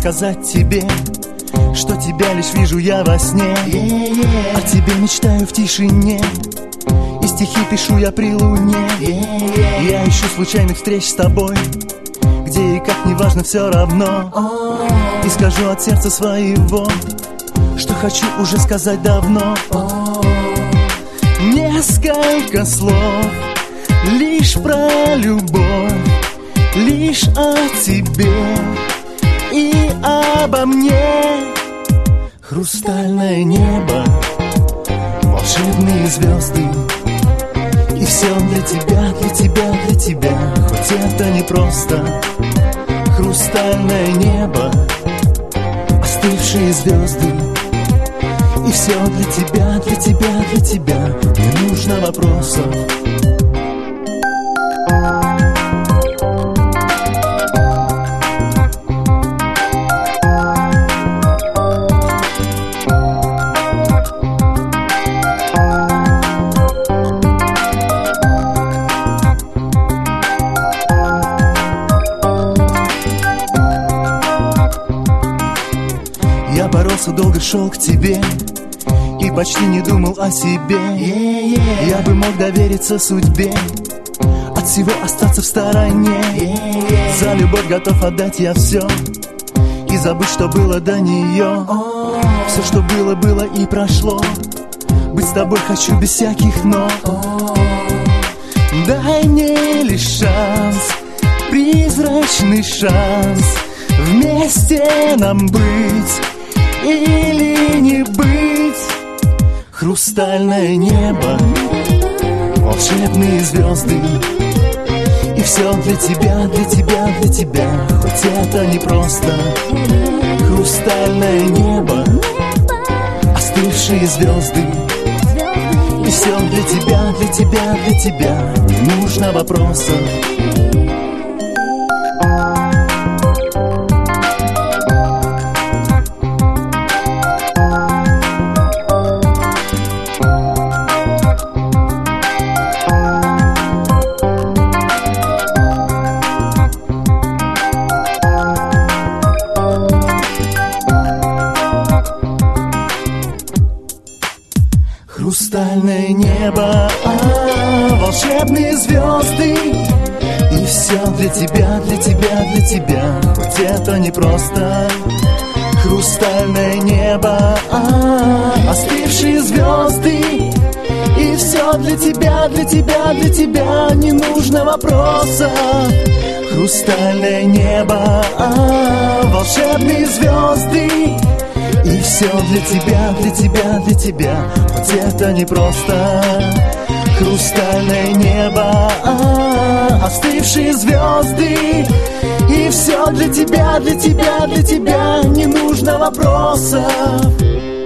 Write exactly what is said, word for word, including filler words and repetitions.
сказать тебе, что тебя лишь вижу я во сне. О тебе мечтаю в тишине, и стихи пишу я при луне. Я ищу случайных встреч с тобой, где и как неважно все равно. И скажу от сердца своего, что хочу уже сказать давно. Несколько слов, лишь про любовь, лишь о тебе и обо мне. Хрустальное небо, волшебные звезды, и все для тебя, для тебя, для тебя, хоть это непросто. Хрустальное небо, остывшие звезды, и все для тебя, для тебя, для тебя, не нужно вопросов. Я боролся, долго шел к тебе и почти не думал о себе. yeah, yeah. Я бы мог довериться судьбе, от всего остаться в стороне. yeah, yeah. За любовь готов отдать я все и забыть, что было до нее. oh. Все, что было, было и прошло. Быть с тобой хочу без всяких но. oh. Дай мне лишь шанс, призрачный шанс, вместе нам быть или не быть. Хрустальное небо, волшебные звезды, и все для тебя, для тебя, для тебя, хоть это непросто. Хрустальное небо, остывшие звезды, и все для тебя, для тебя, для тебя, не нужно вопросов. Хрустальное небо, а, волшебные звезды, и все для тебя, для тебя, для тебя, хоть это непросто. Хрустальное небо, а, остывшие звезды, и все для тебя, для тебя, для тебя, не нужно вопроса. Хрустальное небо, а, волшебные звезды, и все для тебя, для тебя, для тебя, хоть это непросто. Хрустальное небо, а, остывшие звезды, и все для тебя, для тебя, для тебя, не нужно вопросов.